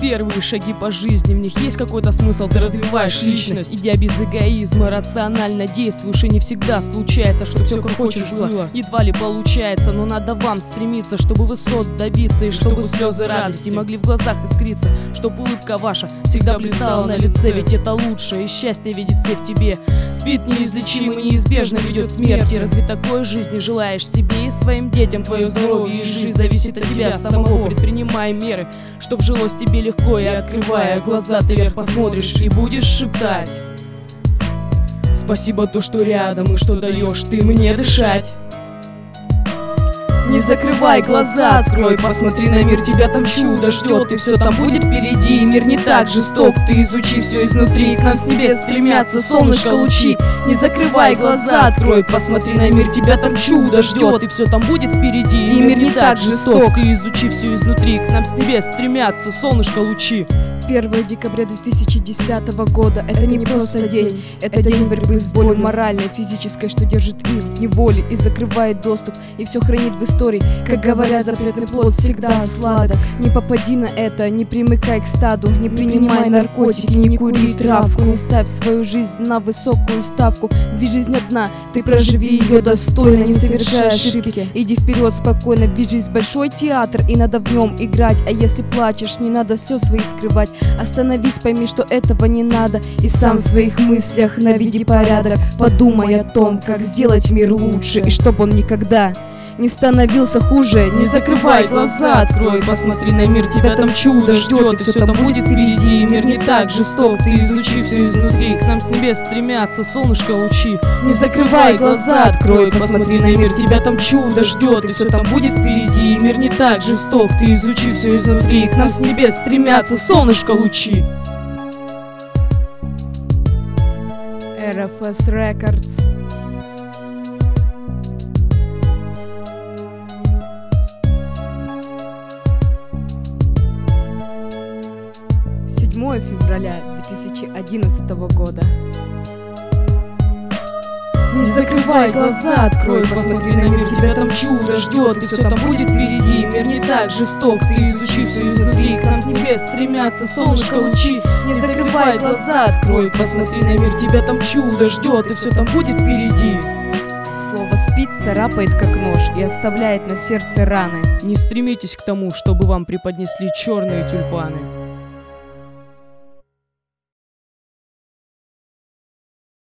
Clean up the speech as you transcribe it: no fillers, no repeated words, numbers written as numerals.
первые шаги по жизни, в них есть какой-то смысл, ты развиваешь личность. Идя без эгоизма, рационально действуешь, и не всегда случается, что все как хочешь было. Едва ли получается, но надо вам стремиться, чтобы высот добиться, и чтобы слезы радости могли в глазах искриться, чтобы улыбка ваша всегда блистала на лице, ведь это лучшее, и счастье видит все в тебе. Спит неизлечимо, неизбежно ведет к смерти. Разве такой жизни желаешь себе и своим детям? Твое здоровье и жизнь зависит от тебя самого. Предпринимай меры, чтоб жилось тебе легко, и открывая глаза, ты вверх посмотришь и будешь шептать: спасибо, то, что рядом, и что даешь ты мне дышать. Не закрывай глаза, открой, посмотри на мир, тебя там чудо ждет, и все там будет впереди, и мир не так жесток. Ты изучи все изнутри, и к нам с небес стремятся солнышко лучи. Не закрывай глаза, открой, посмотри на мир, тебя там чудо ждет, и все там будет впереди, и мир не так жесток. Ты изучи все изнутри, и к нам с небес стремятся солнышко лучи. 1 декабря 2010 года — это не просто день, это день борьбы с болью моральной, физической, что держит их в неволе и закрывает доступ, и все хранит в истории. Как говорят, запретный плод всегда сладок. Не попади на это, не примыкай к стаду, не принимай наркотики, не кури травку, не ставь свою жизнь на высокую ставку. Ведь жизнь одна, ты проживи ее достойно, не совершай ошибки, иди вперед спокойно. Ведь жизнь большой театр, и надо в нем играть. А если плачешь, не надо слез своих скрывать. Остановись, пойми, что этого не надо, и сам в своих мыслях наведи порядок. Подумай о том, как сделать мир лучше, и чтоб он никогда не становился хуже. Не закрывай глаза, открой, посмотри на мир, тебя там чудо ждет, и все там будет впереди, и мир не так жесток. Ты изучи все изнутри, к нам с небес стремятся солнышко лучи. Не закрывай глаза, открой, посмотри на мир, тебя там чудо ждет, и все там будет впереди, и мир не так жесток. Ты изучи все изнутри, к нам с небес стремятся солнышко лучи. RFS Records. Февраля 2011 года. Не закрывай глаза, открой, посмотри на мир, тебя там чудо ждет, и все там будет впереди, мир не так жесток. Ты изучи все изнутри, к нам с небес стремятся солнышко лучи. Не закрывай глаза, открой, посмотри на мир, тебя там чудо ждет, и все там будет впереди. Слово «спит» царапает как нож и оставляет на сердце раны. Не стремитесь к тому, чтобы вам преподнесли черные тюльпаны.